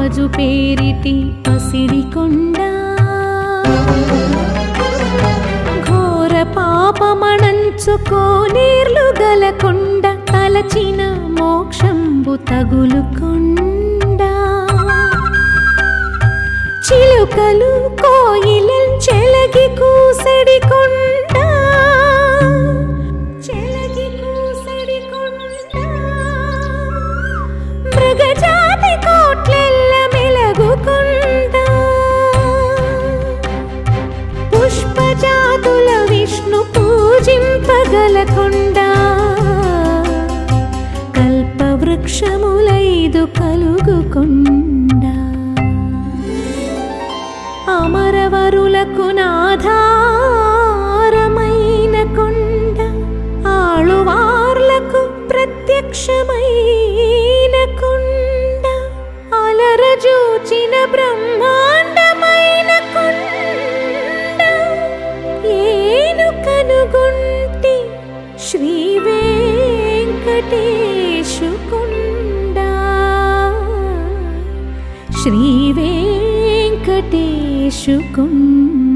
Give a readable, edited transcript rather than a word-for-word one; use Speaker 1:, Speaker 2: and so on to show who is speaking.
Speaker 1: రాజు పేరిటి పసిరికొండ, ఘోర పాపమణంచుకోనేర్లు గల కొండ, తలచిన మోక్షంబు తగులుకొండ. చిలుకలు కోయిలల్ చెలగి కూసడి కొండ, చెలగి కూసడి కొండ. మృగజాతి కోట్లెల్ల మెలగు కొండ, పుష్పజాతుల విష్ణు పూజింపగల కొండ. కల్పవృక్షములైదు కలుగు కొండ, అమరవరులకు నాధారమైన కొండ, ఆళువార్లకు ప్రత్యక్షమైన కొండ, అలరజూచిన బ్రహ్మాండమైన కొండ. ఏను కనుగొంటి శ్రీ వెంకటేశు కొండ, శ్రీ వెంకటేశు కొండ.